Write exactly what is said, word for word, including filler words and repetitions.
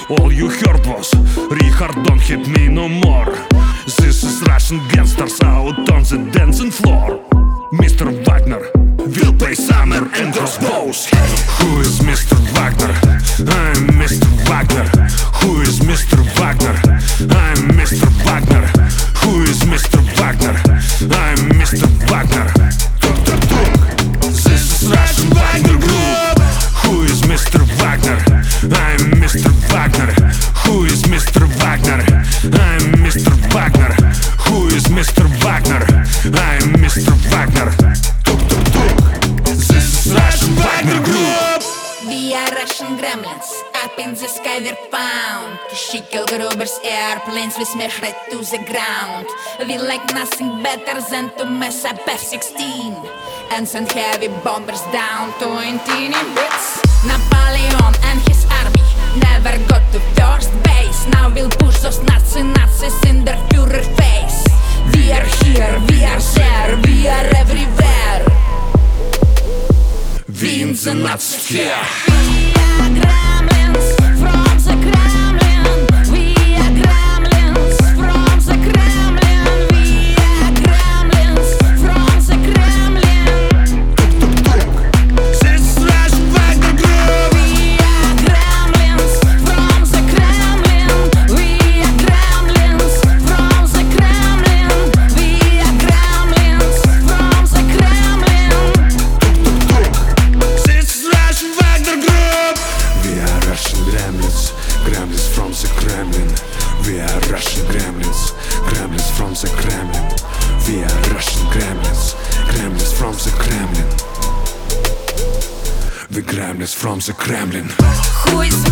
All you heard was Richard, don't hit me no more. This is Russian gangsters out on the dancing floor. Mister Wagner will play summer and crossbows. Who is Mister Wagner? I'm Mister Wagner. Who is Mister Wagner? I'm Mister Wagner. Who is Mister Wagner? I'm Mister Wagner. Tuk tuk tuk. This is Russian Wagner group. Who is Mister Wagner? I'm Mister Wagner. Who is Mister Wagner? I'm Mister Wagner. Who is Mister Wagner? I'm Mister Wagner. Tuk tuk tuk. This is Russian Wagner group. We are Russian gremlins, up in the sky we're found. She kill Gruber's airplanes, we smash right to the ground. We like nothing better than to mess up F sixteen and send heavy bombers down to tiny bits. Napoleon and his army never got to first base. Now we'll push those Nazi Nazis in their Führer face. We are here, we are there, we are everywhere. We in the Nazi sphere. We are gremlins from the Kremlin. We are gremlins from the Kremlin. We are gremlins from the Kremlin. This is Russian Wagner group. We are gremlins from the Kremlin. We are gremlins from the Kremlin. We are gremlins from the Kremlin. This is Russian Wagner group. We are Russian gremlins, gremlins from the Kremlin. We are Russian gremlins, gremlins from the Kremlin. We are Russian gremlins, gremlins from the Kremlin. The gremlins from the Kremlin. Who is